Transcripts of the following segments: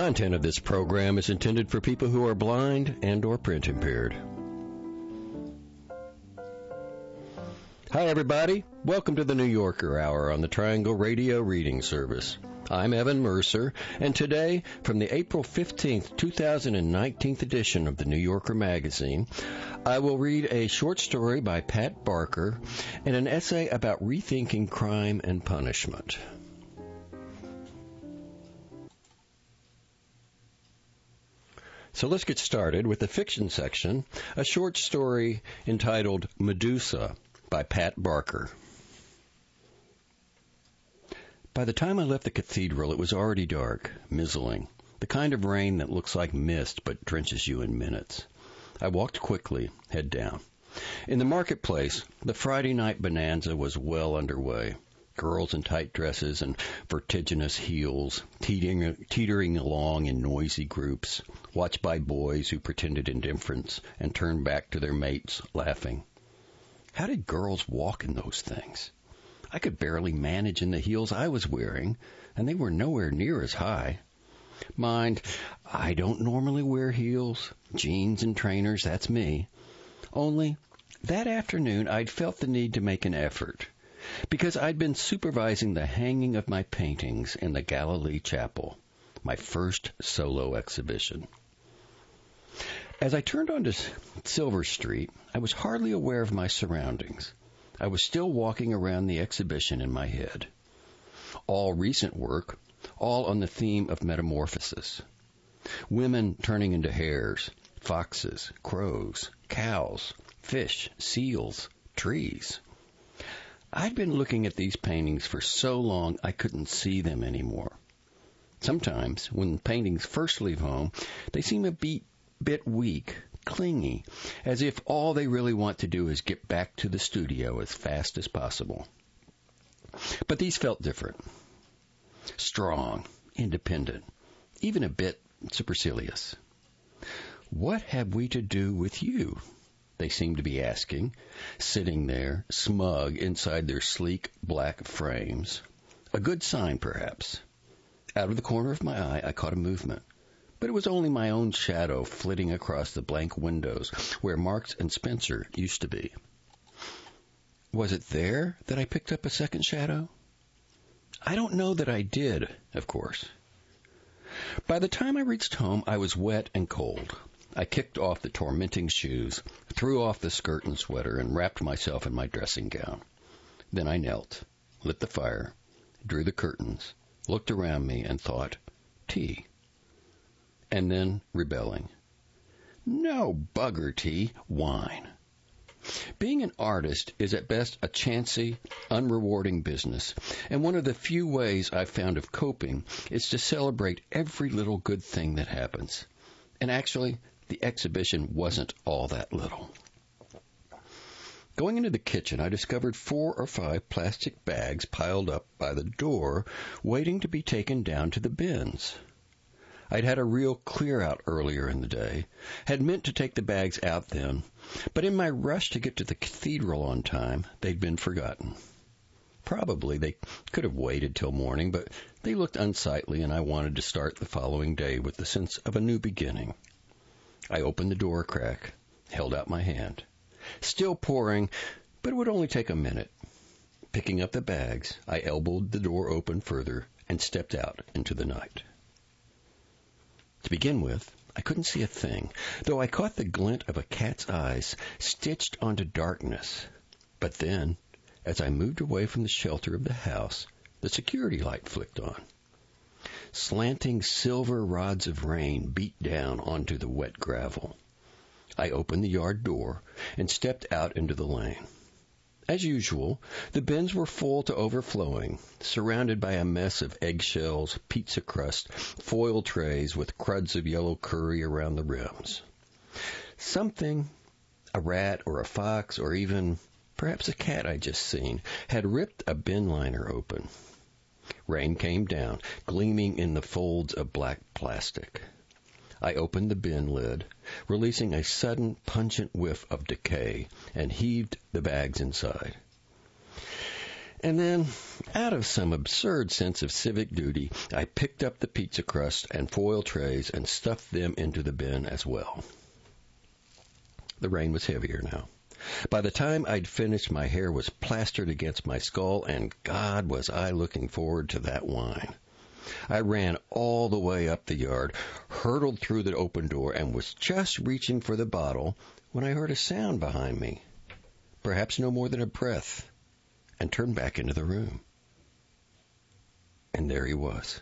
content of this program is intended for people who are blind and or print impaired. Hi everybody, welcome to the New Yorker Hour on the Triangle Radio Reading Service. I'm Evan Mercer, and today, from the April 15th, 2019 edition of the New Yorker magazine, I will read a short story by Pat Barker and an essay about rethinking crime and punishment. So let's get started with the fiction section, a short story entitled Medusa by Pat Barker. By the time I left the cathedral, it was already dark, mizzling, the kind of rain that looks like mist but drenches you in minutes. I walked quickly, head down. In the marketplace, the Friday night bonanza was well underway. Girls in tight dresses and vertiginous heels, teetering along in noisy groups, watched by boys who pretended indifference and turned back to their mates, laughing. How did girls walk in those things? I could barely manage in the heels I was wearing, and they were nowhere near as high. Mind, I don't normally wear heels. Jeans and trainers, that's me. Only, that afternoon I'd felt the need to make an effort, because I'd been supervising the hanging of my paintings in the Galilee Chapel, my first solo exhibition. As I turned onto Silver Street, I was hardly aware of my surroundings. I was still walking around the exhibition in my head. All recent work, all on the theme of metamorphosis. Women turning into hares, foxes, crows, cows, fish, seals, trees. I'd been looking at these paintings for so long I couldn't see them anymore. Sometimes, when paintings first leave home, they seem a bit weak, clingy, as if all they really want to do is get back to the studio as fast as possible. But these felt different. Strong, independent, even a bit supercilious. What have we to do with you? They seemed to be asking, sitting there, smug inside their sleek black frames. A good sign, perhaps. Out of the corner of my eye, I caught a movement. But it was only my own shadow flitting across the blank windows where Marks and Spencer used to be. Was it there that I picked up a second shadow? I don't know that I did, of course. By the time I reached home, I was wet and cold. I kicked off the tormenting shoes, threw off the skirt and sweater, and wrapped myself in my dressing gown. Then I knelt, lit the fire, drew the curtains, looked around me, and thought, tea. And then, rebelling, no bugger tea, wine. Being an artist is at best a chancy, unrewarding business, and one of the few ways I've found of coping is to celebrate every little good thing that happens. And actually, the exhibition wasn't all that little. Going into the kitchen, I discovered 4 or 5 plastic bags piled up by the door, waiting to be taken down to the bins. I'd had a real clear-out earlier in the day, had meant to take the bags out then, but in my rush to get to the cathedral on time, they'd been forgotten. Probably they could have waited till morning, but they looked unsightly, and I wanted to start the following day with the sense of a new beginning. I opened the door a crack, held out my hand. Still pouring, but it would only take a minute. Picking up the bags, I elbowed the door open further and stepped out into the night. To begin with, I couldn't see a thing, though I caught the glint of a cat's eyes stitched onto darkness. But then, as I moved away from the shelter of the house, the security light flicked on. Slanting silver rods of rain beat down onto the wet gravel. I opened the yard door and stepped out into the lane. As usual, the bins were full to overflowing, surrounded by a mess of eggshells, pizza crust, foil trays with cruds of yellow curry around the rims. Something, a rat or a fox or even perhaps a cat I'd just seen, had ripped a bin liner open. Rain came down, gleaming in the folds of black plastic. I opened the bin lid, releasing a sudden, pungent whiff of decay, and heaved the bags inside. And then, out of some absurd sense of civic duty, I picked up the pizza crust and foil trays and stuffed them into the bin as well. The rain was heavier now. By the time I'd finished, my hair was plastered against my skull, and God, was I looking forward to that wine. I ran all the way up the yard, hurtled through the open door, and was just reaching for the bottle when I heard a sound behind me, perhaps no more than a breath, and turned back into the room. And there he was.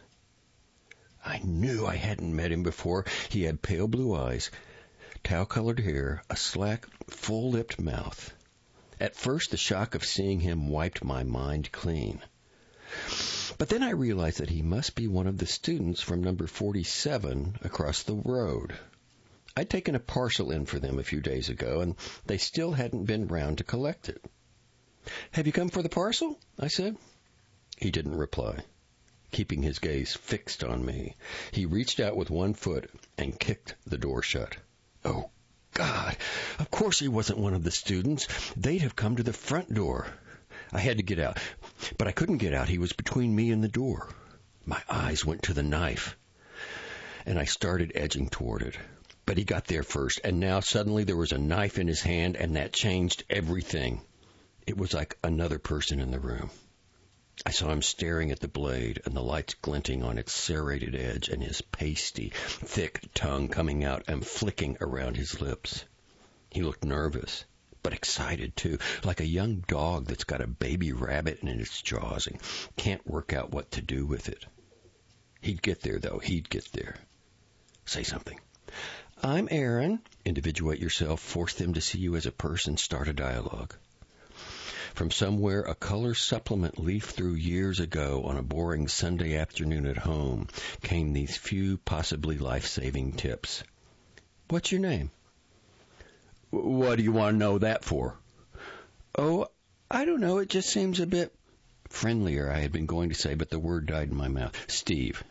I knew I hadn't met him before. He had pale blue eyes, towel-colored hair, a slack, full-lipped mouth. At first, the shock of seeing him wiped my mind clean. But then I realized that he must be one of the students from number 47 across the road. I'd taken a parcel in for them a few days ago, and they still hadn't been round to collect it. "Have you come for the parcel?" I said. He didn't reply. Keeping his gaze fixed on me, he reached out with one foot and kicked the door shut. Oh, God! Of course he wasn't one of the students. They'd have come to the front door. I had to get out, but I couldn't get out. He was between me and the door. My eyes went to the knife, and I started edging toward it. But he got there first, and now suddenly there was a knife in his hand, and that changed everything. It was like another person in the room. I saw him staring at the blade, and the lights glinting on its serrated edge, and his pasty, thick tongue coming out and flicking around his lips. He looked nervous, but excited too, like a young dog that's got a baby rabbit in its jaws and can't work out what to do with it. He'd get there, though. He'd get there. Say something. "I'm Aaron." Individuate yourself. Force them to see you as a person. Start a dialogue. From somewhere, a color supplement leafed through years ago on a boring Sunday afternoon at home, came these few, possibly life-saving tips. "What's your name?" "What do you want to know that for?" "Oh, I don't know. It just seems a bit..." Friendlier, I had been going to say, but the word died in my mouth. "Steve."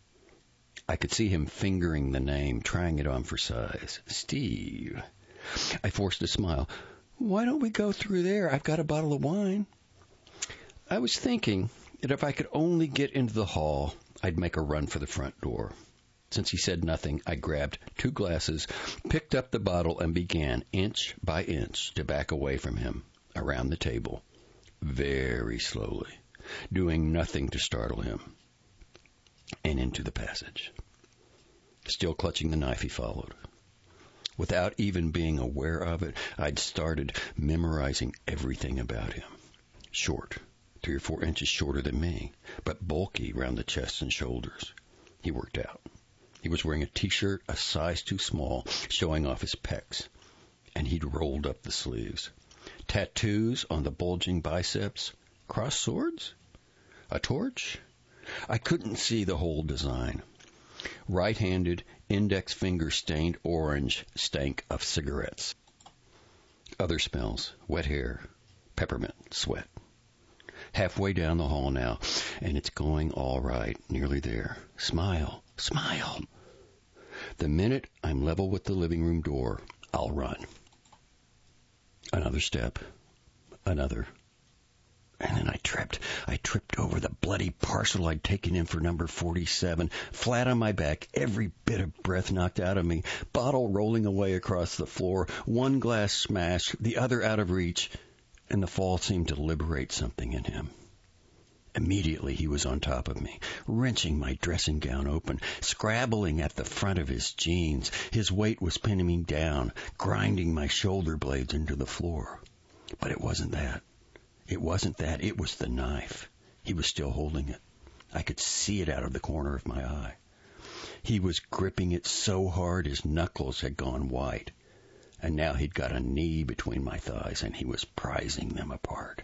I could see him fingering the name, trying it on for size. "Steve." I forced a smile. "Why don't we go through there? I've got a bottle of wine." I was thinking that if I could only get into the hall, I'd make a run for the front door. Since he said nothing, I grabbed 2 glasses, picked up the bottle, and began, inch by inch, to back away from him, around the table, very slowly, doing nothing to startle him, and into the passage. Still clutching the knife, he followed. Without even being aware of it, I'd started memorizing everything about him. Short, 3 or 4 inches shorter than me, but bulky round the chest and shoulders. He worked out. He was wearing a T-shirt a size too small, showing off his pecs, and he'd rolled up the sleeves. Tattoos on the bulging biceps. Crossed swords? A torch? I couldn't see the whole design. Right-handed, index finger stained orange, stank of cigarettes. Other smells, wet hair, peppermint, sweat. Halfway down the hall now, and it's going all right, nearly there. Smile, smile. The minute I'm level with the living room door, I'll run. Another step, another. And then I tripped. I tripped over the bloody parcel I'd taken in for number 47, flat on my back, every bit of breath knocked out of me, bottle rolling away across the floor, one glass smashed, the other out of reach, and the fall seemed to liberate something in him. Immediately he was on top of me, wrenching my dressing gown open, scrabbling at the front of his jeans. His weight was pinning me down, grinding my shoulder blades into the floor. But it wasn't that. It wasn't that. It was the knife. He was still holding it. I could see it out of the corner of my eye. He was gripping it so hard his knuckles had gone white. And now he'd got a knee between my thighs, and he was prizing them apart.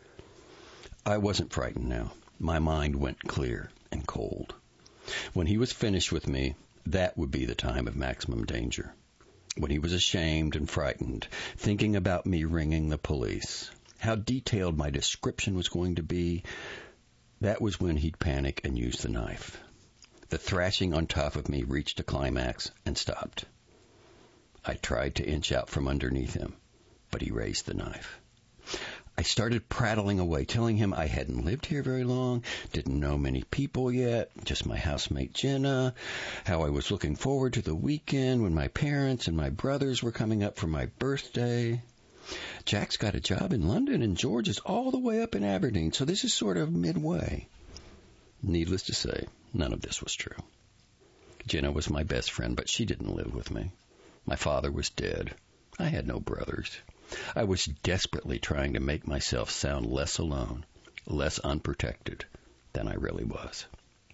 I wasn't frightened now. My mind went clear and cold. When he was finished with me, that would be the time of maximum danger. When he was ashamed and frightened, thinking about me ringing the police, how detailed my description was going to be, that was when he'd panic and use the knife. The thrashing on top of me reached a climax and stopped. I tried to inch out from underneath him, but he raised the knife. I started prattling away, telling him I hadn't lived here very long, didn't know many people yet, just my housemate Jenna, how I was looking forward to the weekend when my parents and my brothers were coming up for my birthday. Jack's got a job in London and George is all the way up in Aberdeen, so this is sort of midway. Needless to say, none of this was true. Jenna was my best friend, but she didn't live with me. My father was dead. I had no brothers. I was desperately trying to make myself sound less alone, less unprotected than I really was.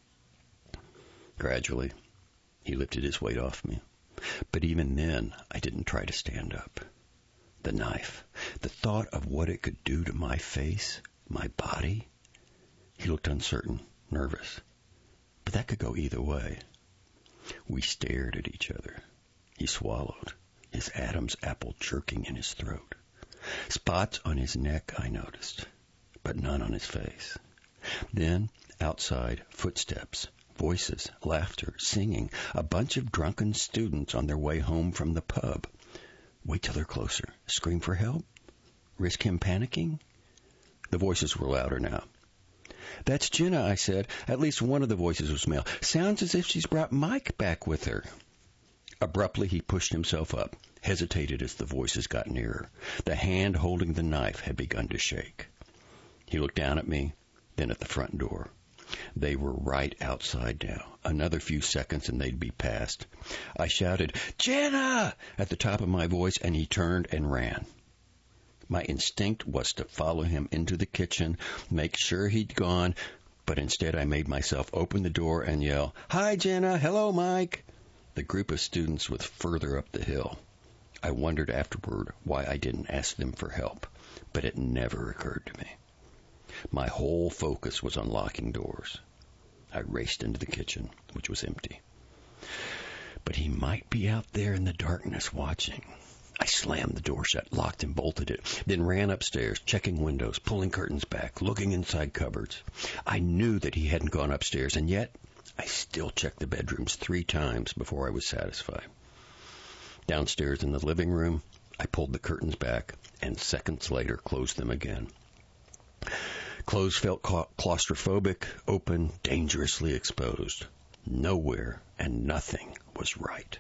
Gradually, he lifted his weight off me. But even then, I didn't try to stand up. The knife, the thought of what it could do to my face, my body. He looked uncertain, nervous. But that could go either way. We stared at each other. He swallowed, his Adam's apple jerking in his throat. Spots on his neck I noticed, but none on his face. Then, outside, footsteps, voices, laughter, singing, a bunch of drunken students on their way home from the pub. Wait till they're closer. Scream for help? Risk him panicking? The voices were louder now. That's Jenna, I said. At least one of the voices was male. Sounds as if she's brought Mike back with her. Abruptly, he pushed himself up, hesitated as the voices got nearer. The hand holding the knife had begun to shake. He looked down at me, then at the front door. They were right outside now. Another few seconds and they'd be past. I shouted, Jenna! At the top of my voice, and he turned and ran. My instinct was to follow him into the kitchen, make sure he'd gone, but instead I made myself open the door and yell, Hi, Jenna! Hello, Mike! The group of students was further up the hill. I wondered afterward why I didn't ask them for help, but it never occurred to me. My whole focus was on locking doors. I raced into the kitchen, which was empty. But he might be out there in the darkness watching. I slammed the door shut, locked and bolted it, then ran upstairs, checking windows, pulling curtains back, looking inside cupboards. I knew that he hadn't gone upstairs, and yet I still checked the bedrooms 3 times before I was satisfied. Downstairs in the living room, I pulled the curtains back, and seconds later closed them again. Clothes felt claustrophobic, open, dangerously exposed. Nowhere and nothing was right.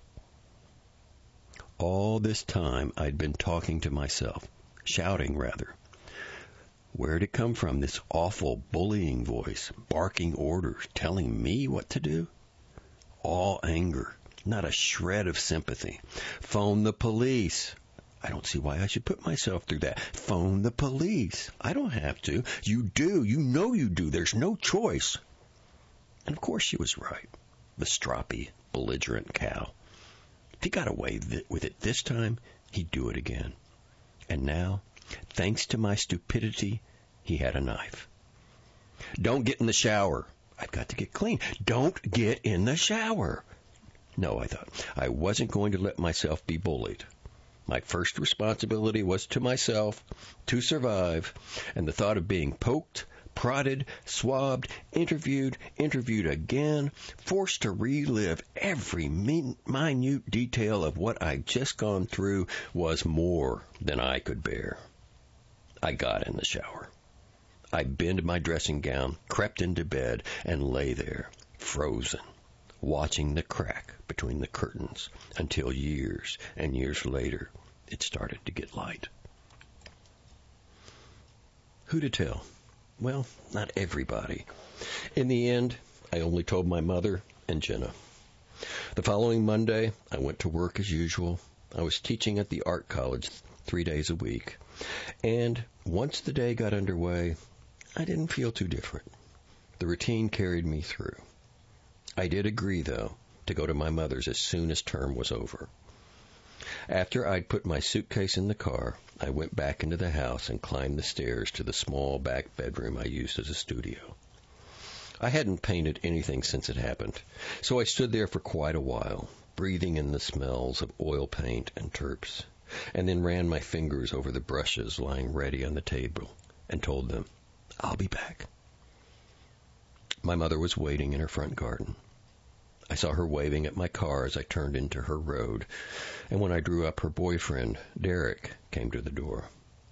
All this time I'd been talking to myself, shouting rather. Where'd it come from, this awful bullying voice, barking orders, telling me what to do? All anger, not a shred of sympathy. Phone the police. I don't see why I should put myself through that. Phone the police. I don't have to. You do. You know you do. There's no choice. And of course she was right. The stroppy, belligerent cow. If he got away with it this time, he'd do it again. And now, thanks to my stupidity, he had a knife. Don't get in the shower. I've got to get clean. Don't get in the shower. No, I thought, I wasn't going to let myself be bullied. My first responsibility was to myself, to survive, and the thought of being poked, prodded, swabbed, interviewed again, forced to relive every minute detail of what I'd just gone through was more than I could bear. I got in the shower. I binned my dressing gown, crept into bed, and lay there, frozen, watching the crack between the curtains until years and years later it started to get light. Who to tell? Well, not everybody. In the end, I only told my mother and Jenna. The following Monday, I went to work as usual. I was teaching at the art college 3 days a week. And once the day got underway, I didn't feel too different. The routine carried me through. I did agree, though, to go to my mother's as soon as term was over. After I'd put my suitcase in the car, I went back into the house and climbed the stairs to the small back bedroom I used as a studio. I hadn't painted anything since it happened, so I stood there for quite a while, breathing in the smells of oil paint and terps, and then ran my fingers over the brushes lying ready on the table and told them, I'll be back. My mother was waiting in her front garden. I saw her waving at my car as I turned into her road, and when I drew up, her boyfriend, Derek, came to the door.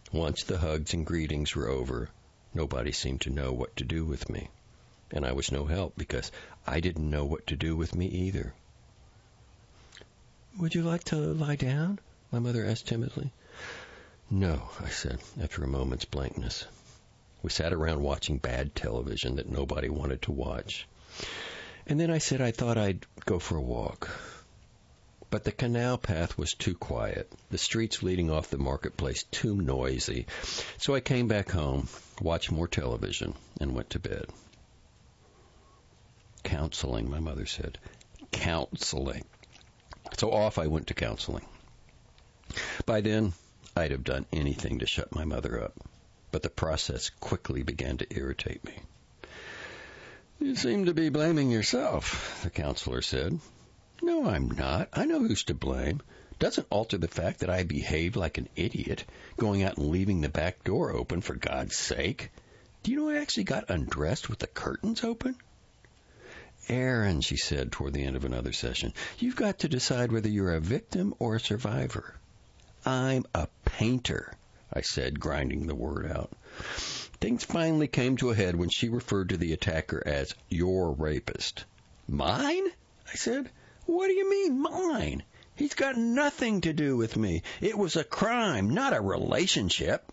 Once the hugs and greetings were over, nobody seemed to know what to do with me. And I was no help because I didn't know what to do with me either. "Would you like to lie down?" my mother asked timidly. "No," I said, after a moment's blankness. We sat around watching bad television that nobody wanted to watch. And then I said I thought I'd go for a walk. But the canal path was too quiet, the streets leading off the marketplace too noisy, so I came back home, watched more television, and went to bed. "Counseling," my mother said. "Counseling." So off I went to counseling. By then, I'd have done anything to shut my mother up, but the process quickly began to irritate me. "You seem to be blaming yourself," the counselor said. "No, I'm not. I know who's to blame. Doesn't alter the fact that I behaved like an idiot, going out and leaving the back door open, for God's sake. Do you know I actually got undressed with the curtains open?" "Aaron," she said toward the end of another session, "you've got to decide whether you're a victim or a survivor." "I'm a painter," I said, grinding the word out. Things finally came to a head when she referred to the attacker as your rapist. "Mine?" I said. "What do you mean, mine? He's got nothing to do with me. It was a crime, not a relationship."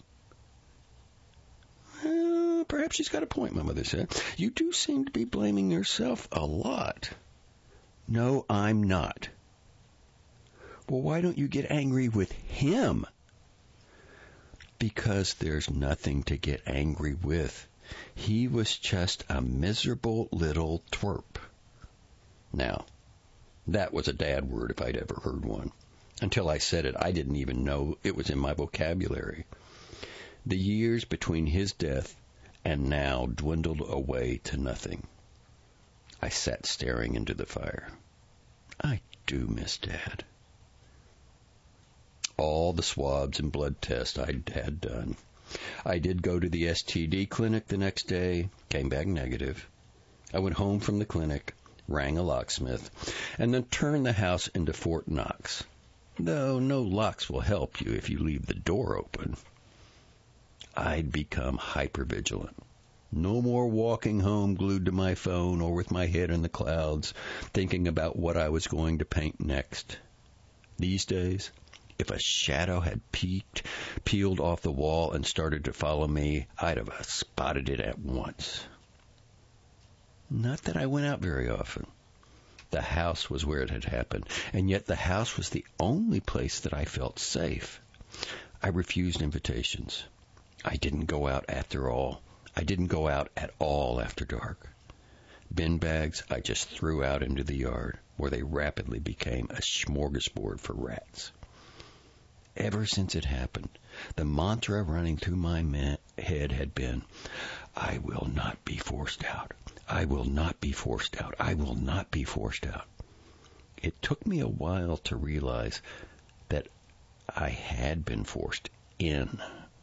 "Well, perhaps she's got a point," my mother said. "You do seem to be blaming yourself a lot." "No, I'm not." "Well, why don't you get angry with him?" "Because there's nothing to get angry with. He was just a miserable little twerp." Now, that was a dad word if I'd ever heard one. Until I said it, I didn't even know it was in my vocabulary. The years between his death and now dwindled away to nothing. I sat staring into the fire. I do miss Dad. All the swabs and blood tests I'd had done. I did go to the STD clinic the next day, came back negative. I went home from the clinic, rang a locksmith, and then turned the house into Fort Knox. Though no locks will help you if you leave the door open. I'd become hypervigilant. No more walking home glued to my phone or with my head in the clouds, thinking about what I was going to paint next. These days, if a shadow had peeled off the wall and started to follow me, I'd have spotted it at once. Not that I went out very often. The house was where it had happened, and yet the house was the only place that I felt safe. I refused invitations. I didn't go out after all. I didn't go out at all after dark. Bin bags I just threw out into the yard, where they rapidly became a smorgasbord for rats. Ever since it happened, the mantra running through my head had been, I will not be forced out. I will not be forced out. I will not be forced out. It took me a while to realize that I had been forced in.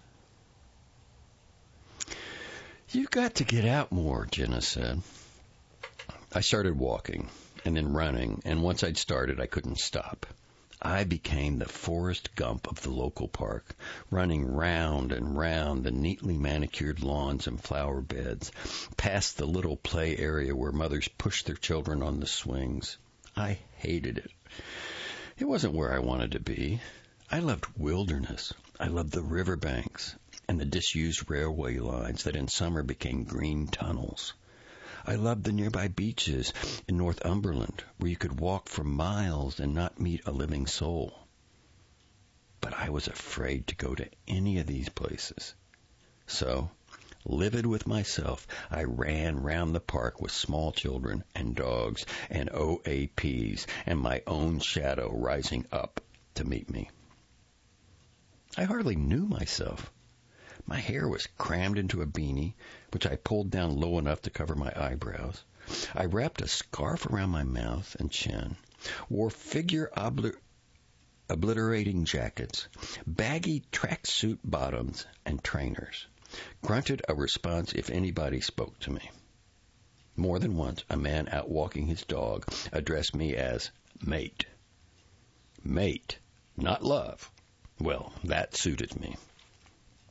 You've got to get out more, Jenna said. I started walking and then running, and once I'd started, I couldn't stop. I became the Forrest Gump of the local park, running round and round the neatly manicured lawns and flower beds, past the little play area where mothers pushed their children on the swings. I hated it. It wasn't where I wanted to be. I loved wilderness. I loved the riverbanks and the disused railway lines that in summer became green tunnels. I loved the nearby beaches in Northumberland where you could walk for miles and not meet a living soul. But I was afraid to go to any of these places. So, livid with myself, I ran round the park with small children and dogs and OAPs and my own shadow rising up to meet me. I hardly knew myself. My hair was crammed into a beanie, which I pulled down low enough to cover my eyebrows. I wrapped a scarf around my mouth and chin, wore figure obliterating jackets, baggy tracksuit bottoms, and trainers, grunted a response if anybody spoke to me. More than once, a man out walking his dog addressed me as mate. Mate, not love. Well, that suited me.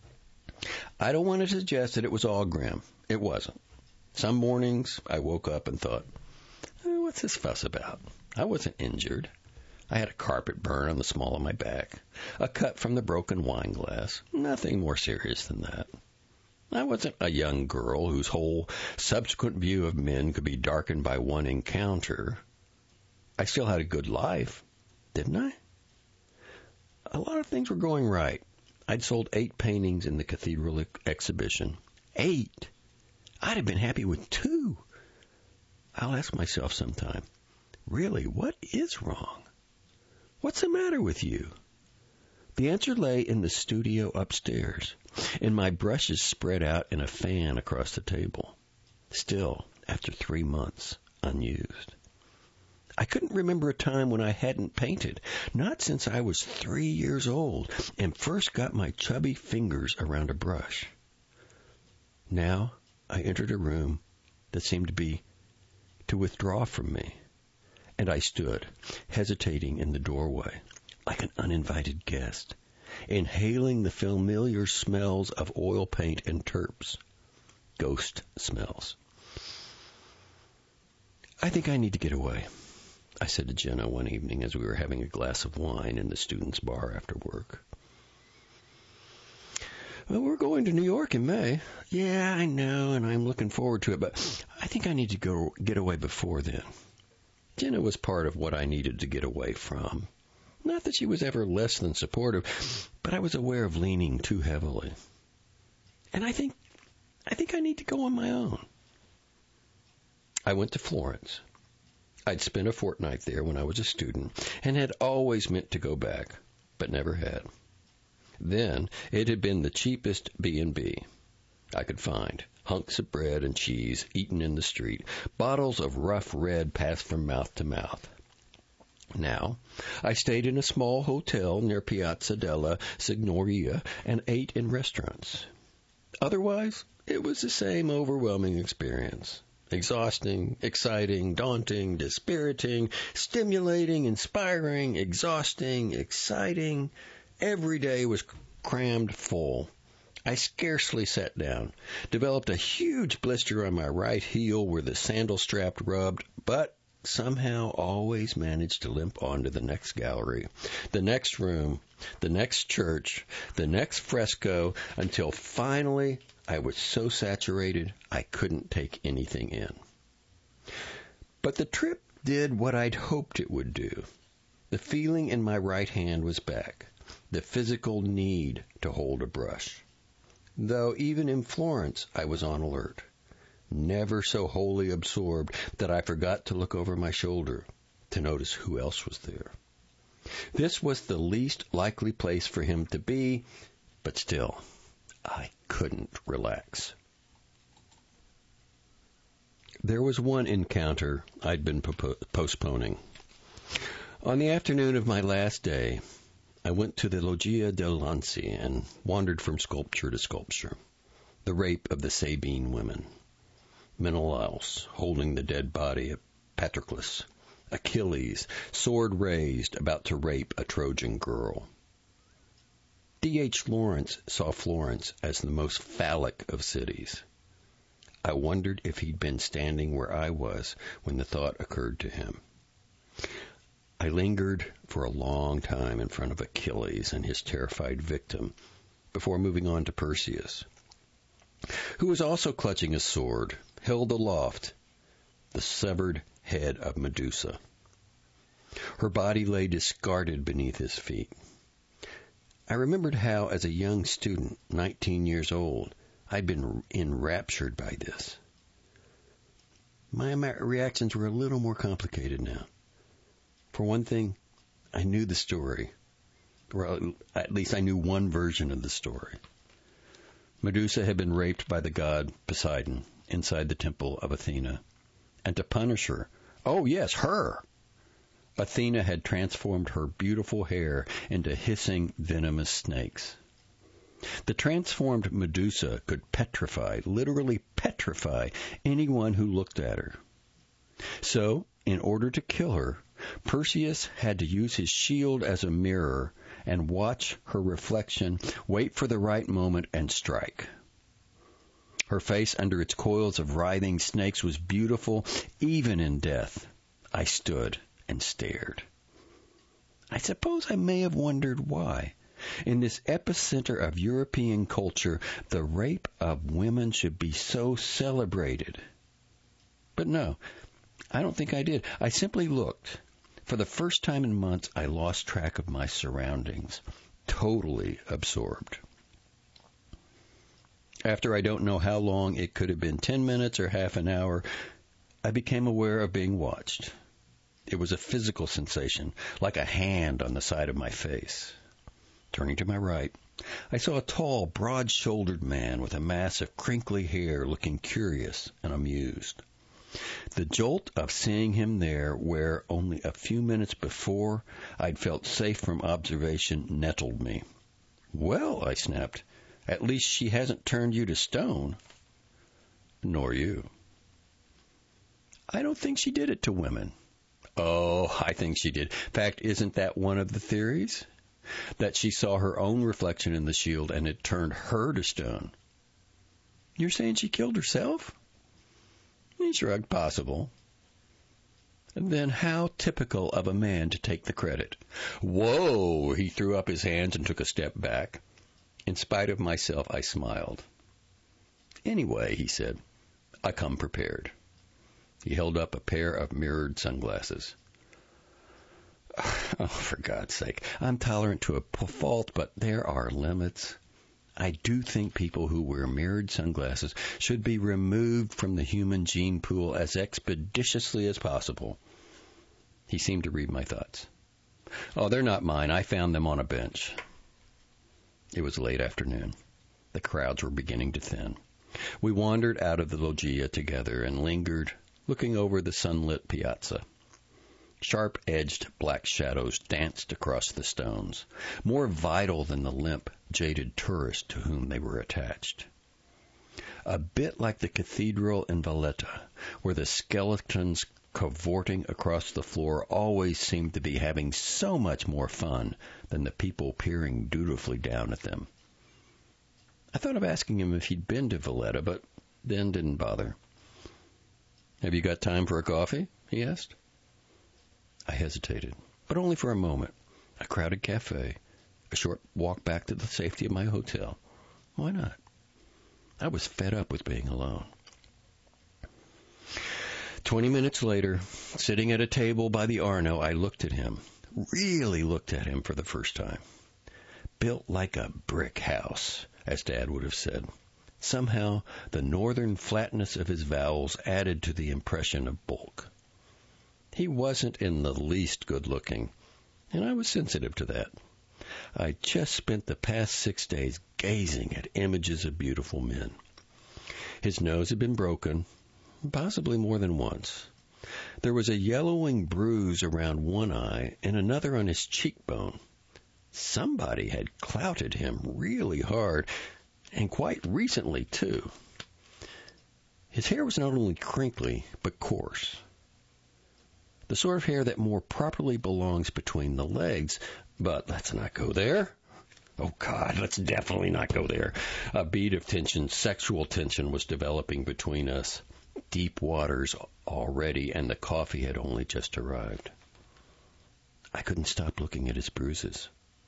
I don't want to suggest that it was all grim. It wasn't. Some mornings I woke up and thought, what's this fuss about? I wasn't injured. I had a carpet burn on the small of my back, a cut from the broken wine glass. Nothing more serious than that. I wasn't a young girl whose whole subsequent view of men could be darkened by one encounter. I still had a good life, didn't I? A lot of things were going right. I'd sold 8 paintings in the cathedral exhibition. 8! I'd have been happy with 2. I'll ask myself sometime, really, what is wrong? What's the matter with you? The answer lay in the studio upstairs, and my brushes spread out in a fan across the table. Still, after 3 months, unused. I couldn't remember a time when I hadn't painted, not since I was 3 years old and first got my chubby fingers around a brush. Now I entered a room that seemed to withdraw from me, and I stood, hesitating in the doorway, like an uninvited guest, inhaling the familiar smells of oil paint and terps, ghost smells. I think I need to get away, I said to Jenna one evening as we were having a glass of wine in the students' bar after work. Well, we're going to New York in May. Yeah, I know, and I'm looking forward to it, but I think I need to get away before then. Jenna was part of what I needed to get away from. Not that she was ever less than supportive, but I was aware of leaning too heavily. And I think I need to go on my own. I went to Florence. I'd spent a fortnight there when I was a student and had always meant to go back, but never had. Then it had been the cheapest B&B I could find. Hunks of bread and cheese eaten in the street. Bottles of rough red passed from mouth to mouth. Now, I stayed in a small hotel near Piazza della Signoria and ate in restaurants. Otherwise, it was the same overwhelming experience. Exhausting, exciting, daunting, dispiriting, stimulating, inspiring, exhausting, exciting. Every day was crammed full. I scarcely sat down, developed a huge blister on my right heel where the sandal strap rubbed, but somehow always managed to limp on to the next gallery, the next room, the next church, the next fresco, until finally I was so saturated I couldn't take anything in. But the trip did what I'd hoped it would do. The feeling in my right hand was back, the physical need to hold a brush. Though even in Florence I was on alert, never so wholly absorbed that I forgot to look over my shoulder to notice who else was there. This was the least likely place for him to be, but still, I couldn't relax. There was one encounter I'd been postponing. On the afternoon of my last day, I went to the Loggia del Lanzi and wandered from sculpture to sculpture. The rape of the Sabine women. Menelaus holding the dead body of Patroclus. Achilles, sword raised, about to rape a Trojan girl. D.H. Lawrence saw Florence as the most phallic of cities. I wondered if he'd been standing where I was when the thought occurred to him. I lingered for a long time in front of Achilles and his terrified victim before moving on to Perseus, who was also clutching a sword, held aloft, the severed head of Medusa. Her body lay discarded beneath his feet. I remembered how, as a young student, 19 years old, I'd been enraptured by this. My reactions were a little more complicated now. For one thing, I knew the story, or at least I knew one version of the story. Medusa had been raped by the god Poseidon inside the temple of Athena, and to punish her, oh yes, her, Athena had transformed her beautiful hair into hissing, venomous snakes. The transformed Medusa could petrify, literally petrify, anyone who looked at her. So, in order to kill her, Perseus had to use his shield as a mirror and watch her reflection, wait for the right moment, and strike. Her face under its coils of writhing snakes was beautiful, even in death. I stood and stared. I suppose I may have wondered why. In this epicenter of European culture, the rape of women should be so celebrated. But no, I don't think I did. I simply looked. For the first time in months, I lost track of my surroundings, totally absorbed. After I don't know how long, it could have been 10 minutes or half an hour, I became aware of being watched. It was a physical sensation, like a hand on the side of my face. Turning to my right, I saw a tall, broad-shouldered man with a mass of crinkly hair looking curious and amused. The jolt of seeing him there where only a few minutes before I'd felt safe from observation nettled me. "Well," I snapped, "at least she hasn't turned you to stone." "Nor you." "I don't think she did it to women." "Oh, I think she did. In fact, isn't that one of the theories? That she saw her own reflection in the shield and it turned her to stone." "You're saying she killed herself?" He shrugged. "Possible." Then how typical of a man to take the credit. "Whoa!" He threw up his hands and took a step back. In spite of myself, I smiled. "Anyway," he said, "I come prepared." He held up a pair of mirrored sunglasses. Oh, for God's sake, I'm tolerant to a fault, but there are limits. I do think people who wear mirrored sunglasses should be removed from the human gene pool as expeditiously as possible. He seemed to read my thoughts. "Oh, they're not mine. I found them on a bench." It was late afternoon. The crowds were beginning to thin. We wandered out of the loggia together and lingered, looking over the sunlit piazza. Sharp-edged black shadows danced across the stones, more vital than the limp, jaded tourist to whom they were attached. A bit like the cathedral in Valletta, where the skeletons cavorting across the floor always seemed to be having so much more fun than the people peering dutifully down at them. I thought of asking him if he'd been to Valletta, but then didn't bother. "Have you got time for a coffee?" he asked. I hesitated, but only for a moment. A crowded cafe, a short walk back to the safety of my hotel. Why not? I was fed up with being alone. 20 minutes later, sitting at a table by the Arno, I looked at him, really looked at him for the first time. Built like a brick house, as Dad would have said. Somehow, the northern flatness of his vowels added to the impression of bulk. He wasn't in the least good-looking, and I was sensitive to that. I'd just spent the past 6 days gazing at images of beautiful men. His nose had been broken, possibly more than once. There was a yellowing bruise around one eye and another on his cheekbone. Somebody had clouted him really hard, and quite recently, too. His hair was not only crinkly, but coarse. The sort of hair that more properly belongs between the legs, but let's not go there. Oh, God, let's definitely not go there. A bead of tension, sexual tension, was developing between us. Deep waters already, and the coffee had only just arrived. I couldn't stop looking at his bruises.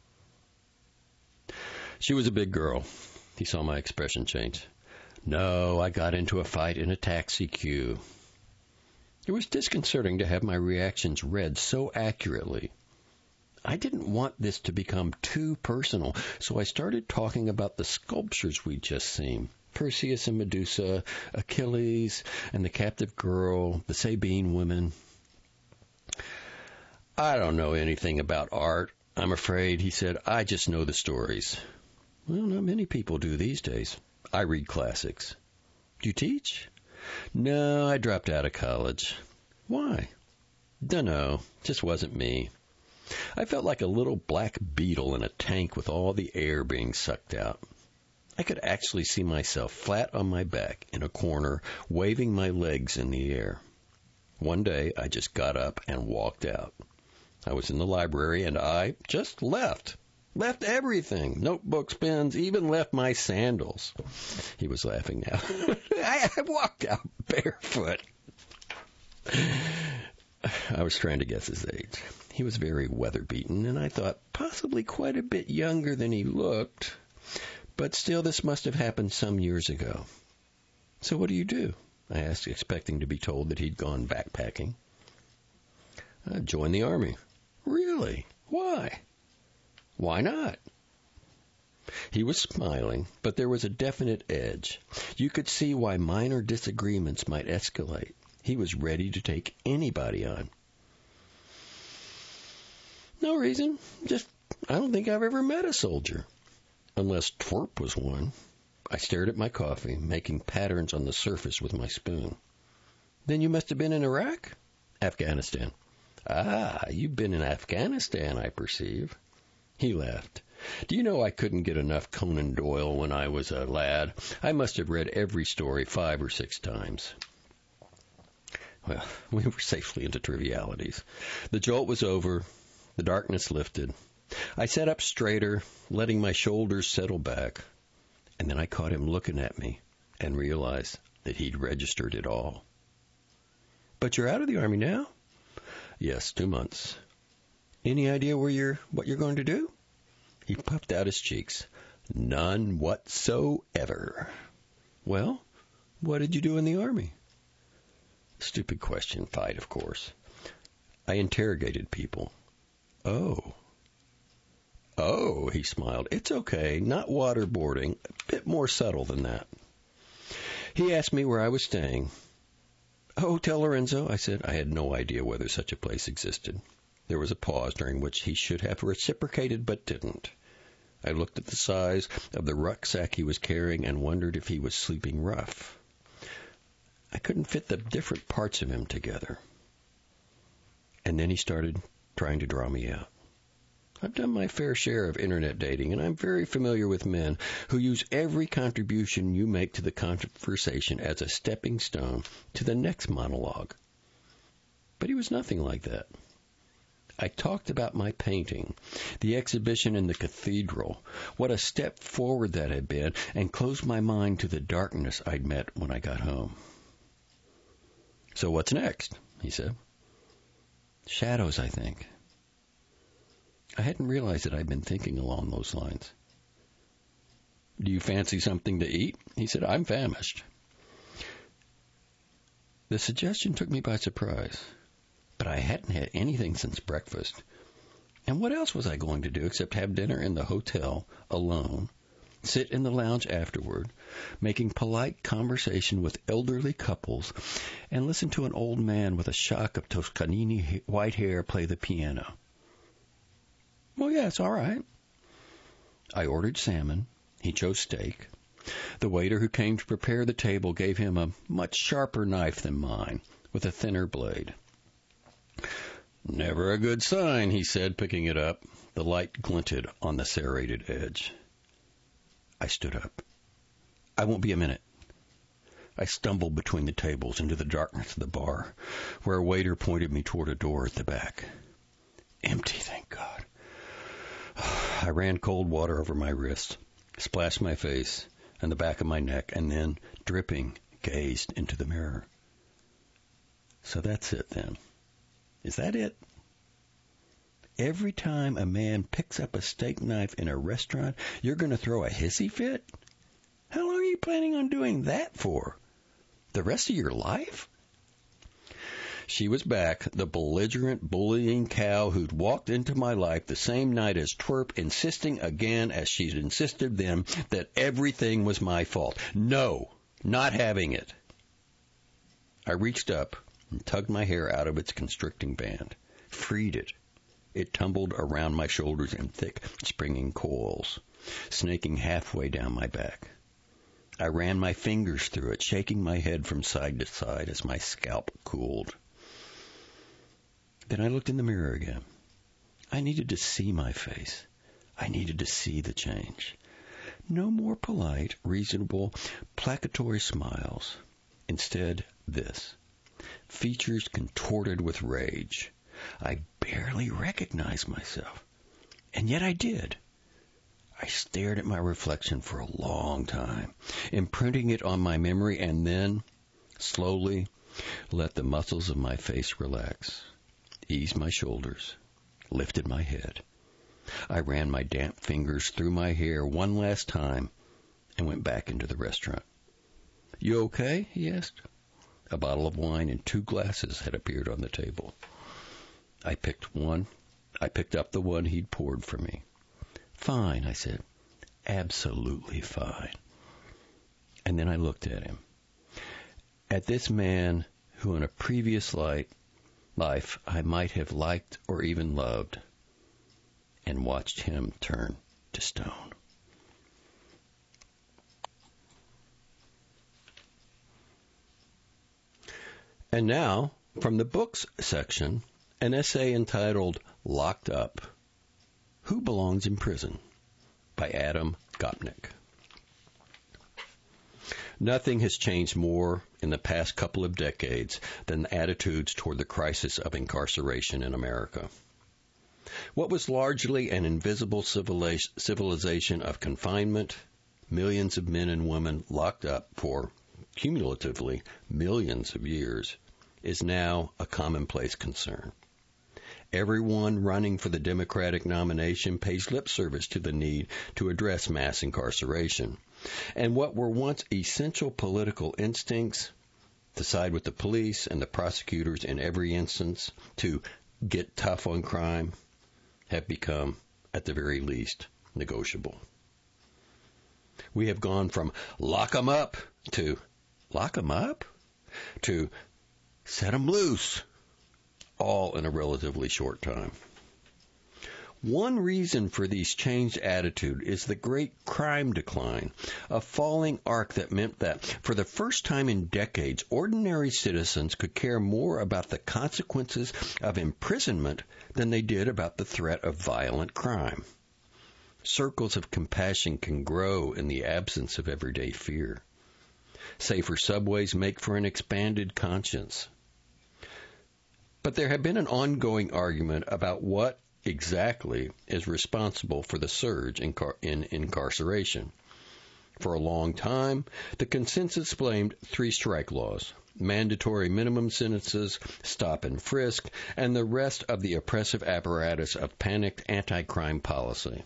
"She was a big girl." He saw my expression change. "No, I got into a fight in a taxi queue." It was disconcerting to have my reactions read so accurately. I didn't want this to become too personal, so I started talking about the sculptures we'd just seen. Perseus and Medusa, Achilles and the captive girl, the Sabine women. "I don't know anything about art, I'm afraid," he said. "I just know the stories." "Well, not many people do these days." "I read classics." "Do you teach?" "No, I dropped out of college." "Why?" "Dunno, just wasn't me." I felt like a little black beetle in a tank with all the air being sucked out. I could actually see myself flat on my back in a corner, waving my legs in the air. One day, I just got up and walked out. I was in the library, and I just left. Left everything. Notebooks, pens, even left my sandals. He was laughing now. I walked out barefoot. I was trying to guess his age. He was very weather-beaten, and I thought possibly quite a bit younger than he looked. But still, this must have happened some years ago. So what do you do? I asked, expecting to be told that he'd gone backpacking. I joined the Army. Really? Why? Why not? He was smiling, but there was a definite edge. You could see why minor disagreements might escalate. He was ready to take anybody on. No reason. Just, I don't think I've ever met a soldier. Unless Twerp was one. I stared at my coffee, making patterns on the surface with my spoon. Then you must have been in Iraq? Afghanistan. Ah, you've been in Afghanistan, I perceive. He laughed. Do you know I couldn't get enough Conan Doyle when I was a lad? I must have read every story 5 or 6 times. Well, we were safely into trivialities. The jolt was over. The darkness lifted. I sat up straighter, letting my shoulders settle back. And then I caught him looking at me and realized that he'd registered it all. But you're out of the Army now? Yes, 2 months. Any idea what you're going to do? He puffed out his cheeks. None whatsoever. Well, what did you do in the Army? Stupid question, fight, of course. I interrogated people. Oh, he smiled. It's okay, not waterboarding, a bit more subtle than that. He asked me where I was staying. Hotel Lorenzo, I said. I had no idea whether such a place existed. There was a pause during which he should have reciprocated but didn't. I looked at the size of the rucksack he was carrying and wondered if he was sleeping rough. I couldn't fit the different parts of him together. And then he started trying to draw me out. I've done my fair share of internet dating, and I'm very familiar with men who use every contribution you make to the conversation as a stepping stone to the next monologue. But he was nothing like that. I talked about my painting, the exhibition in the cathedral, what a step forward that had been, and closed my mind to the darkness I'd met when I got home. So what's next? He said. Shadows, I think. I hadn't realized that I'd been thinking along those lines. Do you fancy something to eat? He said, I'm famished. The suggestion took me by surprise, but I hadn't had anything since breakfast. And what else was I going to do except have dinner in the hotel alone, sit in the lounge afterward, making polite conversation with elderly couples, and listen to an old man with a shock of Toscanini white hair play the piano? Well, yes, all right. I ordered salmon. He chose steak. The waiter who came to prepare the table gave him a much sharper knife than mine, with a thinner blade. Never a good sign, he said, picking it up. The light glinted on the serrated edge. I stood up. I won't be a minute. I stumbled between the tables into the darkness of the bar, where a waiter pointed me toward a door at the back. Empty, thank God. I ran cold water over my wrist, splashed my face and the back of my neck, and then, dripping, gazed into the mirror. So that's it, then. Is that it? Every time a man picks up a steak knife in a restaurant, you're going to throw a hissy fit? How long are you planning on doing that for? The rest of your life? She was back, the belligerent, bullying cow who'd walked into my life the same night as Twerp, insisting again, as she'd insisted then, that everything was my fault. No, not having it. I reached up and tugged my hair out of its constricting band, freed it. It tumbled around my shoulders in thick, springing coils, snaking halfway down my back. I ran my fingers through it, shaking my head from side to side as my scalp cooled. Then I looked in the mirror again. I needed to see my face. I needed to see the change. No more polite, reasonable, placatory smiles. Instead, this. Features contorted with rage. I barely recognized myself. And yet I did. I stared at my reflection for a long time, imprinting it on my memory, and then, slowly, let the muscles of my face relax, eased my shoulders, lifted my head. I ran my damp fingers through my hair one last time and went back into the restaurant. "You okay?" he asked. A bottle of wine and 2 glasses had appeared on the table. I picked up the one he'd poured for me. "Fine," I said. "Absolutely fine." And then I looked at him. At this man who in a previous life I might have liked or even loved, and watched him turn to stone. And now, from the books section, an essay entitled Locked Up, Who Belongs in Prison? By Adam Gopnik. Nothing has changed more in the past couple of decades than attitudes toward the crisis of incarceration in America. What was largely an invisible civilization of confinement, millions of men and women locked up for, cumulatively, millions of years, is now a commonplace concern. Everyone running for the Democratic nomination pays lip service to the need to address mass incarceration. And what were once essential political instincts, to side with the police and the prosecutors in every instance, to get tough on crime, have become, at the very least, negotiable. We have gone from lock 'em up to lock 'em up to set 'em loose, all in a relatively short time. One reason for this changed attitude is the great crime decline, a falling arc that meant that, for the first time in decades, ordinary citizens could care more about the consequences of imprisonment than they did about the threat of violent crime. Circles of compassion can grow in the absence of everyday fear. Safer subways make for an expanded conscience. But there had been an ongoing argument about what exactly is responsible for the surge in incarceration. For a long time, the consensus blamed 3 strike laws, mandatory minimum sentences, stop and frisk, and the rest of the oppressive apparatus of panicked anti-crime policy.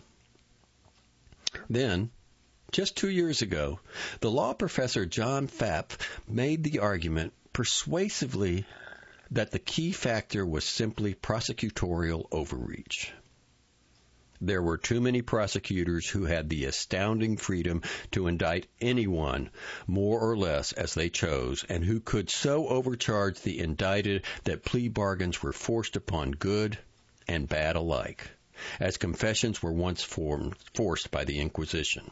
Then, just 2 years ago, the law professor John Pfaff made the argument persuasively that the key factor was simply prosecutorial overreach. There were too many prosecutors who had the astounding freedom to indict anyone, more or less, as they chose, and who could so overcharge the indicted that plea bargains were forced upon good and bad alike, as confessions were once forced by the Inquisition.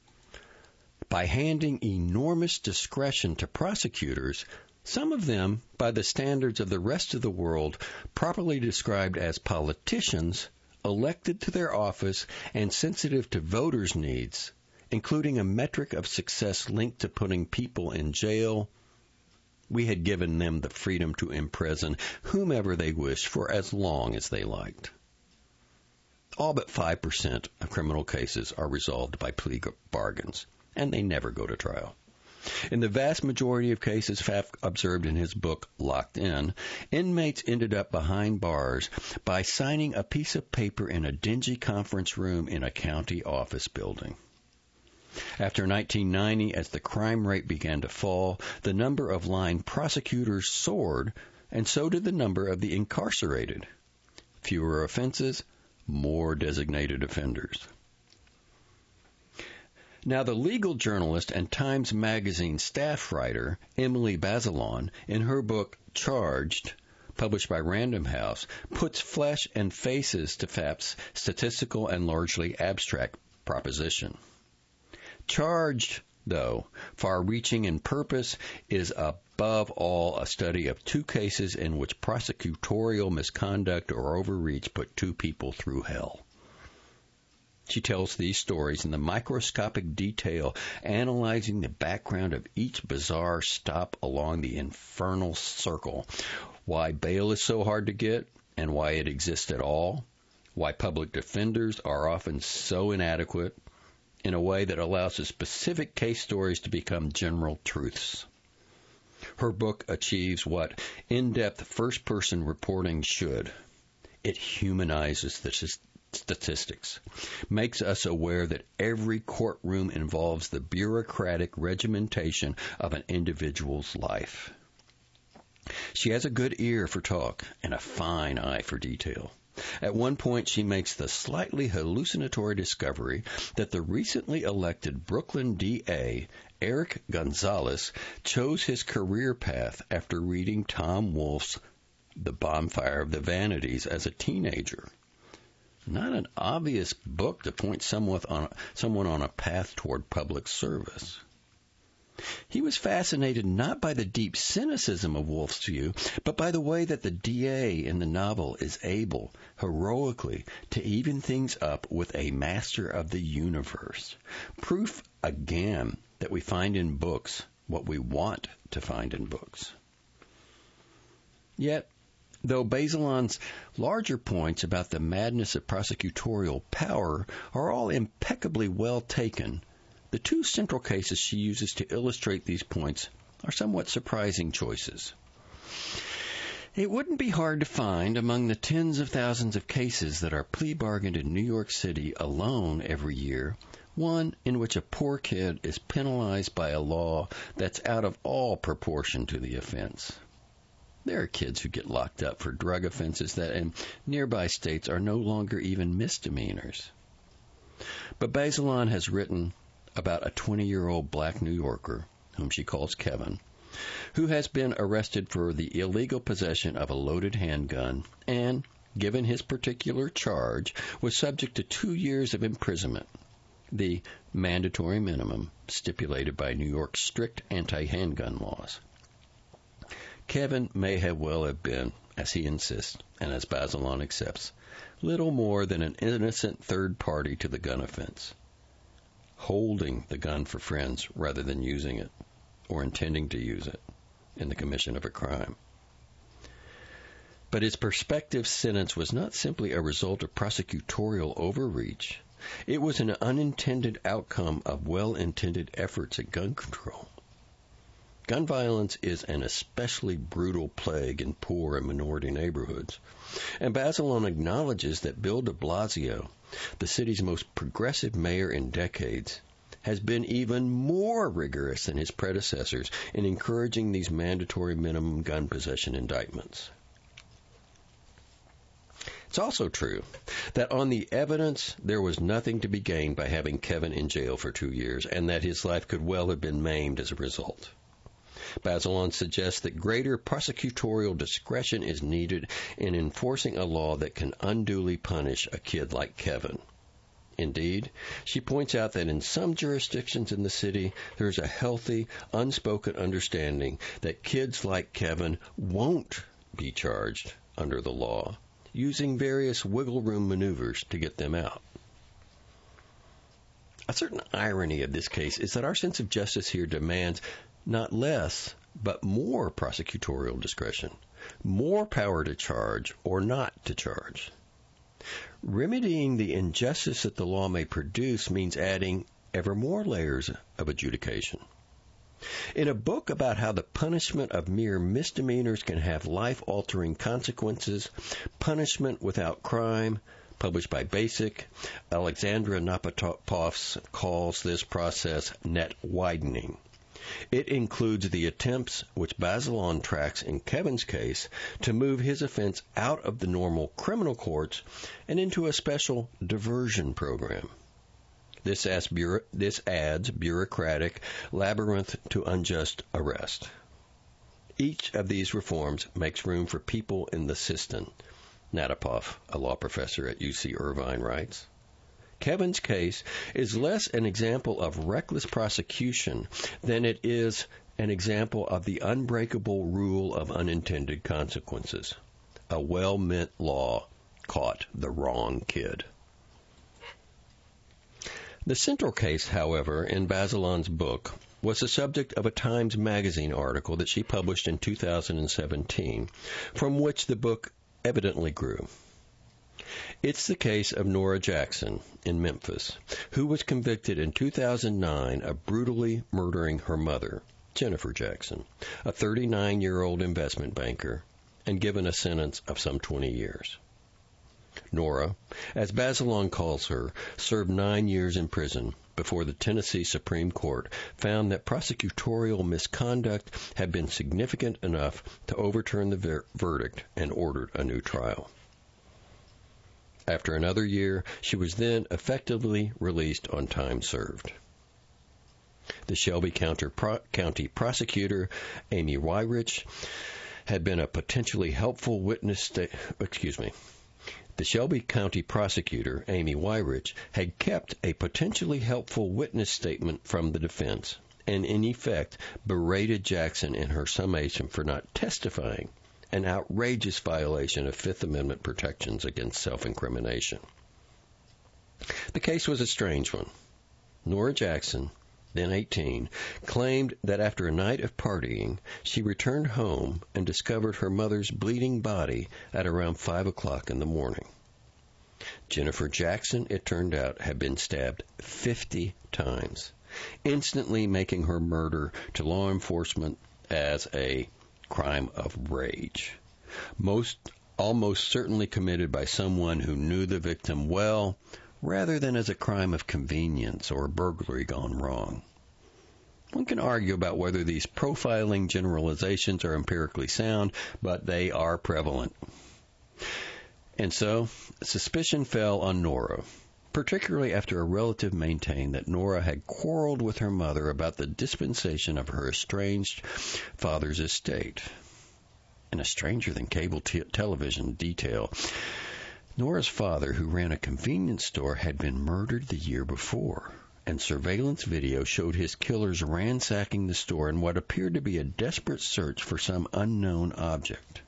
By handing enormous discretion to prosecutors, some of them, by the standards of the rest of the world, properly described as politicians, elected to their office and sensitive to voters' needs, including a metric of success linked to putting people in jail, we had given them the freedom to imprison whomever they wished for as long as they liked. All but 5% of criminal cases are resolved by plea bargains, and they never go to trial. In the vast majority of cases Pfaff observed in his book, Locked In, inmates ended up behind bars by signing a piece of paper in a dingy conference room in a county office building. After 1990, as the crime rate began to fall, the number of line prosecutors soared, and so did the number of the incarcerated. Fewer offenses, more designated offenders. Now, the legal journalist and Times Magazine staff writer Emily Bazelon, in her book Charged, published by Random House, puts flesh and faces to Pfaff's statistical and largely abstract proposition. Charged, though far-reaching in purpose, is above all a study of 2 cases in which prosecutorial misconduct or overreach put 2 people through hell. She tells these stories in the microscopic detail, analyzing the background of each bizarre stop along the infernal circle, why bail is so hard to get and why it exists at all, why public defenders are often so inadequate, in a way that allows the specific case stories to become general truths. Her book achieves what in-depth first-person reporting should. It humanizes the statistics, makes us aware that every courtroom involves the bureaucratic regimentation of an individual's life. She has a good ear for talk and a fine eye for detail. At one point, she makes the slightly hallucinatory discovery that the recently elected Brooklyn DA, Eric Gonzalez, chose his career path after reading Tom Wolfe's The Bonfire of the Vanities as a teenager. Not an obvious book to point someone on a path toward public service. He was fascinated not by the deep cynicism of Wolfe's view, but by the way that the DA in the novel is able, heroically, to even things up with a master of the universe. Proof, again, that we find in books what we want to find in books. Yet, though Bazelon's larger points about the madness of prosecutorial power are all impeccably well taken, the two central cases she uses to illustrate these points are somewhat surprising choices. It wouldn't be hard to find among the tens of thousands of cases that are plea bargained in New York City alone every year, one in which a poor kid is penalized by a law that's out of all proportion to the offense. There are kids who get locked up for drug offenses that in nearby states are no longer even misdemeanors. But Bazelon has written about a 20-year-old black New Yorker, whom she calls Kevin, who has been arrested for the illegal possession of a loaded handgun and, given his particular charge, was subject to 2 years of imprisonment, the mandatory minimum stipulated by New York's strict anti-handgun laws. Kevin may well have been, as he insists, and as Bazelon accepts, little more than an innocent third party to the gun offense, holding the gun for friends rather than using it or intending to use it in the commission of a crime. But his prospective sentence was not simply a result of prosecutorial overreach. It was an unintended outcome of well-intended efforts at gun control. Gun violence is an especially brutal plague in poor and minority neighborhoods, and Bazelon acknowledges that Bill de Blasio, the city's most progressive mayor in decades, has been even more rigorous than his predecessors in encouraging these mandatory minimum gun possession indictments. It's also true that on the evidence there was nothing to be gained by having Kevin in jail for 2 years, and that his life could well have been maimed as a result. Bazelon suggests that greater prosecutorial discretion is needed in enforcing a law that can unduly punish a kid like Kevin. Indeed, she points out that in some jurisdictions in the city, there is a healthy, unspoken understanding that kids like Kevin won't be charged under the law, using various wiggle room maneuvers to get them out. A certain irony of this case is that our sense of justice here demands not less, but more prosecutorial discretion, more power to charge or not to charge. Remedying the injustice that the law may produce means adding ever more layers of adjudication. In a book about how the punishment of mere misdemeanors can have life-altering consequences, Punishment Without Crime, published by Basic, Alexandra Napotovs calls this process net widening. It includes the attempts, which Bazelon tracks in Kevin's case, to move his offense out of the normal criminal courts and into a special diversion program. This adds bureaucratic labyrinth to unjust arrest. Each of these reforms makes room for people in the system, Natapov, a law professor at UC Irvine, writes. Kevin's case is less an example of reckless prosecution than it is an example of the unbreakable rule of unintended consequences. A well-meant law caught the wrong kid. The central case, however, in Bazelon's book was the subject of a Times Magazine article that she published in 2017, from which the book evidently grew. It's the case of Nora Jackson in Memphis, who was convicted in 2009 of brutally murdering her mother, Jennifer Jackson, a 39-year-old investment banker, and given a sentence of some 20 years. Nora, as Bazelon calls her, served 9 years in prison before the Tennessee Supreme Court found that prosecutorial misconduct had been significant enough to overturn the verdict and ordered a new trial. After another year, she was then effectively released on time served. The Shelby County prosecutor, Amy Weirich, had been a potentially helpful witness. The Shelby County prosecutor, Amy Weirich, had kept a potentially helpful witness statement from the defense and, in effect, berated Jackson in her summation for not testifying, an outrageous violation of Fifth Amendment protections against self-incrimination. The case was a strange one. Nora Jackson, then 18, claimed that after a night of partying, she returned home and discovered her mother's bleeding body at around 5 o'clock in the morning. Jennifer Jackson, it turned out, had been stabbed 50 times, instantly making her murder to law enforcement as a crime of rage, almost certainly committed by someone who knew the victim well, rather than as a crime of convenience or a burglary gone wrong. One can argue about whether these profiling generalizations are empirically sound, but they are prevalent. And so, suspicion fell on Nora, particularly after a relative maintained that Nora had quarreled with her mother about the dispensation of her estranged father's estate. In a stranger-than-cable television detail, Nora's father, who ran a convenience store, had been murdered the year before, and surveillance video showed his killers ransacking the store in what appeared to be a desperate search for some unknown object.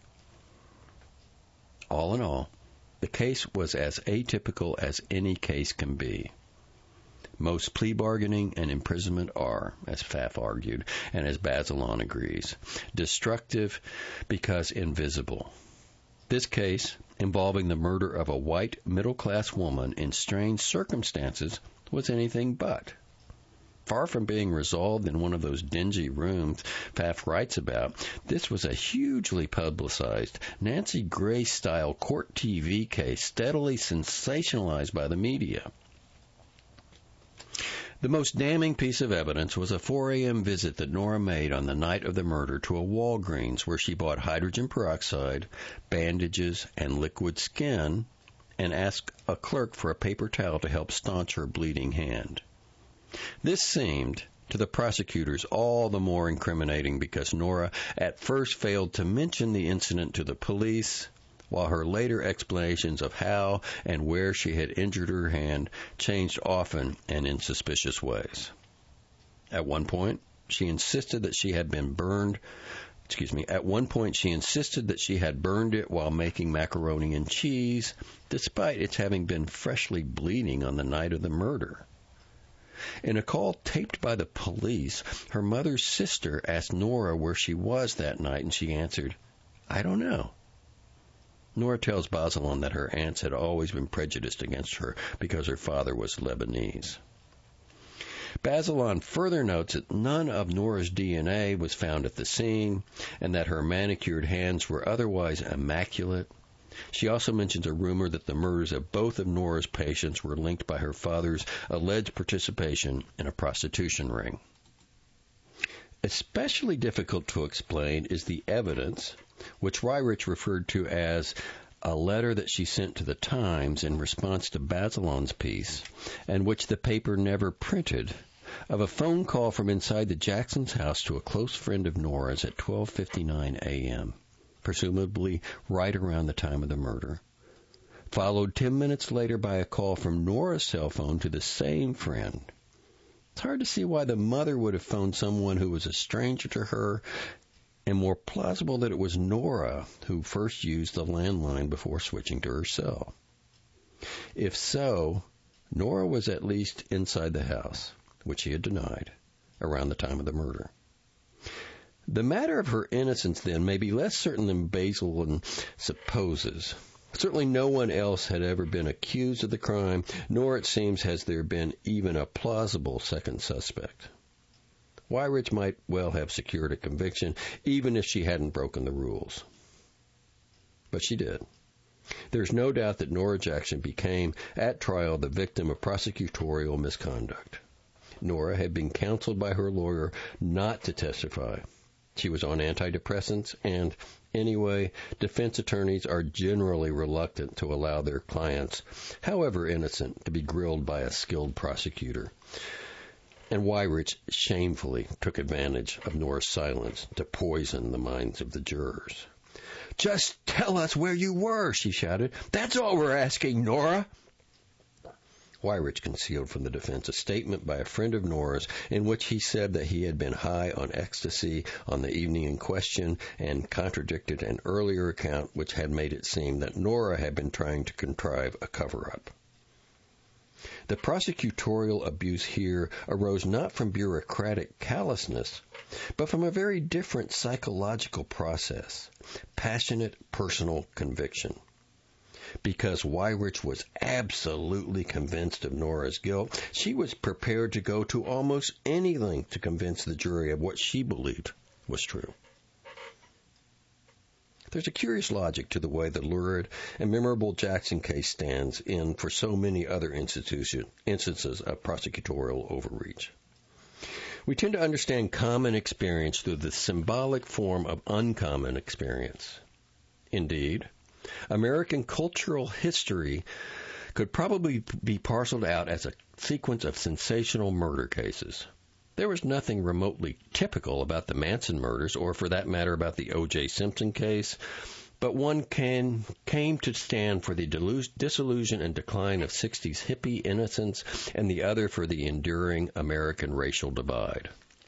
All in all, the case was as atypical as any case can be. Most plea bargaining and imprisonment are, as Pfaff argued, and as Bazelon agrees, destructive because invisible. This case, involving the murder of a white middle-class woman in strange circumstances, was anything but. Far from being resolved in one of those dingy rooms Pfaff writes about, this was a hugely publicized, Nancy Grace-style court TV case steadily sensationalized by the media. The most damning piece of evidence was a 4 a.m. visit that Nora made on the night of the murder to a Walgreens where she bought hydrogen peroxide, bandages, and liquid skin, and asked a clerk for a paper towel to help staunch her bleeding hand. This seemed, to the prosecutors, all the more incriminating because Nora at first failed to mention the incident to the police, while her later explanations of how and where she had injured her hand changed often and in suspicious ways. At one point, she insisted that she had burned it while making macaroni and cheese, despite its having been freshly bleeding on the night of the murder. In a call taped by the police, her mother's sister asked Nora where she was that night, and she answered, "I don't know." Nora tells Bazelon that her aunts had always been prejudiced against her because her father was Lebanese. Bazelon further notes that none of Nora's DNA was found at the scene and that her manicured hands were otherwise immaculate. She also mentions a rumor that the murders of both of Nora's patients were linked by her father's alleged participation in a prostitution ring. Especially difficult to explain is the evidence, which Weirich referred to as a letter that she sent to the Times in response to Bazelon's piece, and which the paper never printed, of a phone call from inside the Jacksons' house to a close friend of Nora's at 12:59 a.m., presumably right around the time of the murder, followed 10 minutes later by a call from Nora's cell phone to the same friend. It's hard to see why the mother would have phoned someone who was a stranger to her, and more plausible that it was Nora who first used the landline before switching to her cell. If so, Nora was at least inside the house, which she had denied, around the time of the murder. The matter of her innocence, then, may be less certain than Bazelon supposes. Certainly no one else had ever been accused of the crime, nor, it seems, has there been even a plausible second suspect. Weyrich might well have secured a conviction, even if she hadn't broken the rules. But she did. There's no doubt that Nora Jackson became, at trial, the victim of prosecutorial misconduct. Nora had been counseled by her lawyer not to testify. She was on antidepressants, and, anyway, defense attorneys are generally reluctant to allow their clients, however innocent, to be grilled by a skilled prosecutor. And Weyrich shamefully took advantage of Nora's silence to poison the minds of the jurors. "Just tell us where you were," she shouted. "That's all we're asking, Nora." Weyrich concealed from the defense a statement by a friend of Nora's in which he said that he had been high on ecstasy on the evening in question, and contradicted an earlier account which had made it seem that Nora had been trying to contrive a cover-up. The prosecutorial abuse here arose not from bureaucratic callousness, but from a very different psychological process, passionate personal conviction. Because Weyrich was absolutely convinced of Nora's guilt, she was prepared to go to almost anything to convince the jury of what she believed was true. There's a curious logic to the way the lurid and memorable Jackson case stands in for so many other instances of prosecutorial overreach. We tend to understand common experience through the symbolic form of uncommon experience. Indeed, American cultural history could probably be parceled out as a sequence of sensational murder cases. There was nothing remotely typical about the Manson murders, or for that matter about the O.J. Simpson case, but one came to stand for the disillusion and decline of 60s hippie innocence, and the other for the enduring American racial divide.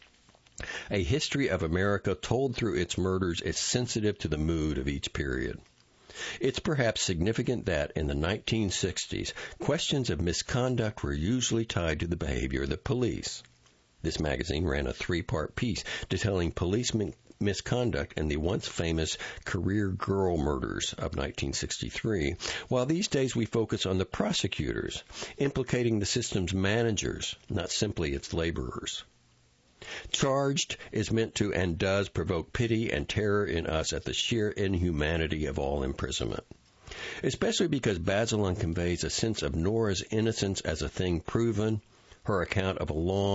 A history of America told through its murders is sensitive to the mood of each period. It's perhaps significant that, in the 1960s, questions of misconduct were usually tied to the behavior of the police. This magazine ran a 3-part piece detailing police misconduct in the once famous Career Girl murders of 1963, while these days we focus on the prosecutors, implicating the system's managers, not simply its laborers. Charged is meant to and does provoke pity and terror in us at the sheer inhumanity of all imprisonment, especially because Bazelon conveys a sense of Nora's innocence as a thing proven, her account of the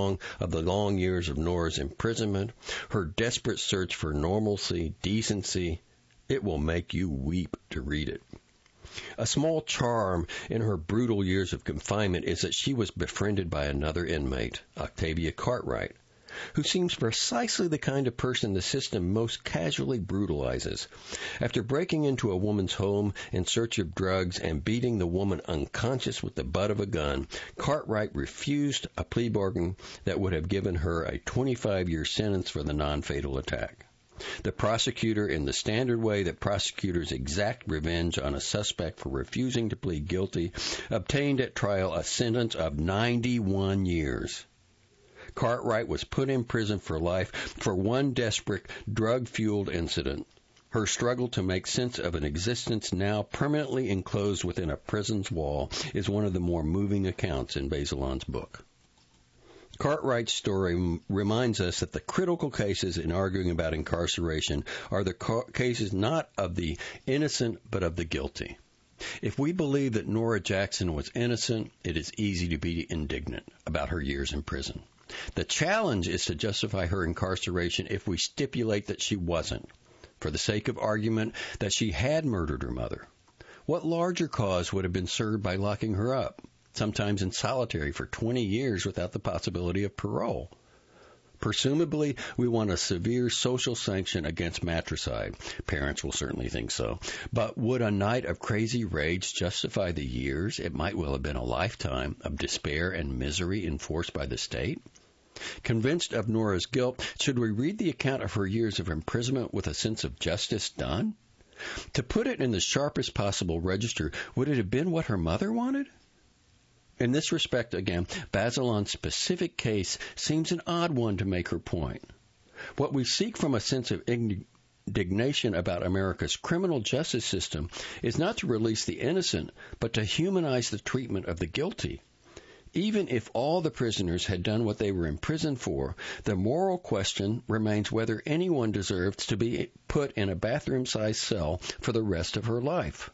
long years of Nora's imprisonment, her desperate search for normalcy, decency. It will make you weep to read it. A small charm in her brutal years of confinement is that she was befriended by another inmate, Octavia Cartwright, who seems precisely the kind of person the system most casually brutalizes. After breaking into a woman's home in search of drugs and beating the woman unconscious with the butt of a gun, Cartwright refused a plea bargain that would have given her a 25-year sentence for the non-fatal attack. The prosecutor, in the standard way that prosecutors exact revenge on a suspect for refusing to plead guilty, obtained at trial a sentence of 91 years. Cartwright was put in prison for life for one desperate, drug-fueled incident. Her struggle to make sense of an existence now permanently enclosed within a prison's wall is one of the more moving accounts in Bazelon's book. Cartwright's story reminds us that the critical cases in arguing about incarceration are the cases not of the innocent but of the guilty. If we believe that Nora Jackson was innocent, it is easy to be indignant about her years in prison. The challenge is to justify her incarceration if we stipulate that she wasn't, for the sake of argument that she had murdered her mother. What larger cause would have been served by locking her up, sometimes in solitary for 20 years without the possibility of parole? Presumably, we want a severe social sanction against matricide. Parents will certainly think so. But would a night of crazy rage justify the years, it might well have been a lifetime, of despair and misery enforced by the state? Convinced of Nora's guilt, should we read the account of her years of imprisonment with a sense of justice done? To put it in the sharpest possible register, would it have been what her mother wanted? In this respect, again, Bazelon's specific case seems an odd one to make her point. What we seek from a sense of indignation about America's criminal justice system is not to release the innocent, but to humanize the treatment of the guilty. Even if all the prisoners had done what they were imprisoned for, the moral question remains whether anyone deserves to be put in a bathroom-sized cell for the rest of her life.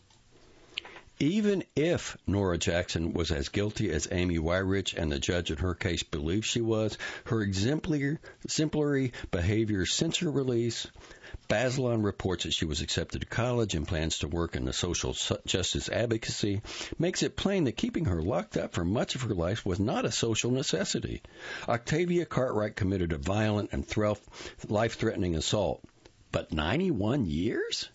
Even if Nora Jackson was as guilty as Amy Weirich and the judge in her case believed she was, her exemplary behavior since her release, Bazelon reports that she was accepted to college and plans to work in the social justice advocacy, makes it plain that keeping her locked up for much of her life was not a social necessity. Octavia Cartwright committed a violent and life-threatening assault. But 91 years?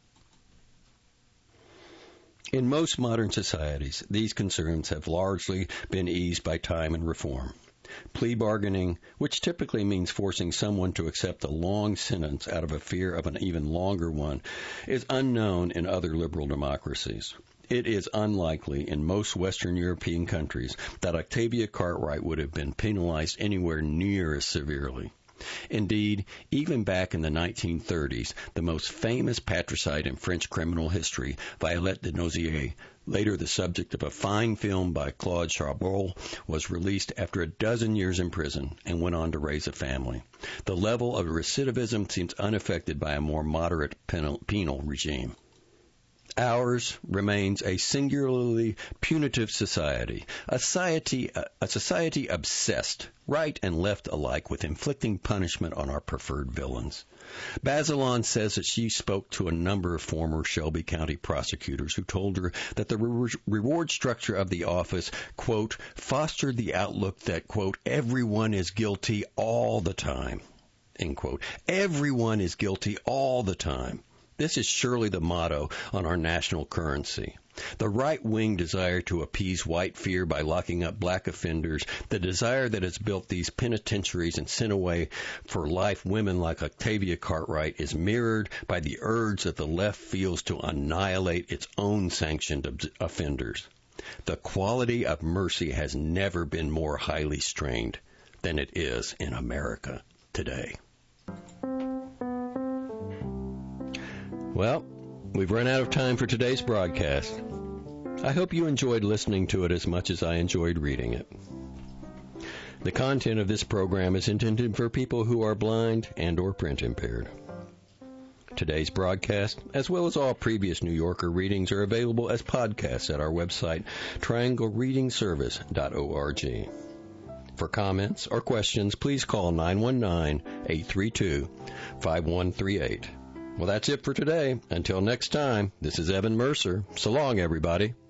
In most modern societies, these concerns have largely been eased by time and reform. Plea bargaining, which typically means forcing someone to accept a long sentence out of a fear of an even longer one, is unknown in other liberal democracies. It is unlikely in most Western European countries that Octavia Cartwright would have been penalized anywhere near as severely. Indeed, even back in the 1930s, the most famous patricide in French criminal history, Violette de Nozières, later the subject of a fine film by Claude Chabrol, was released after a dozen years in prison and went on to raise a family. The level of recidivism seems unaffected by a more moderate penal regime. Ours remains a singularly punitive society, a society obsessed, right and left alike, with inflicting punishment on our preferred villains. Bazelon says that she spoke to a number of former Shelby County prosecutors who told her that the reward structure of the office, quote, fostered the outlook that, quote, everyone is guilty all the time, end quote. Everyone is guilty all the time. This is surely the motto on our national currency. The right-wing desire to appease white fear by locking up black offenders, the desire that has built these penitentiaries and sent away for life women like Octavia Cartwright, is mirrored by the urge that the left feels to annihilate its own sanctioned offenders. The quality of mercy has never been more highly strained than it is in America today. Well, we've run out of time for today's broadcast. I hope you enjoyed listening to it as much as I enjoyed reading it. The content of this program is intended for people who are blind and or print impaired. Today's broadcast, as well as all previous New Yorker readings, are available as podcasts at our website, trianglereadingservice.org. For comments or questions, please call 919-832-5138. Well, that's it for today. Until next time, this is Evan Mercer. So long, everybody.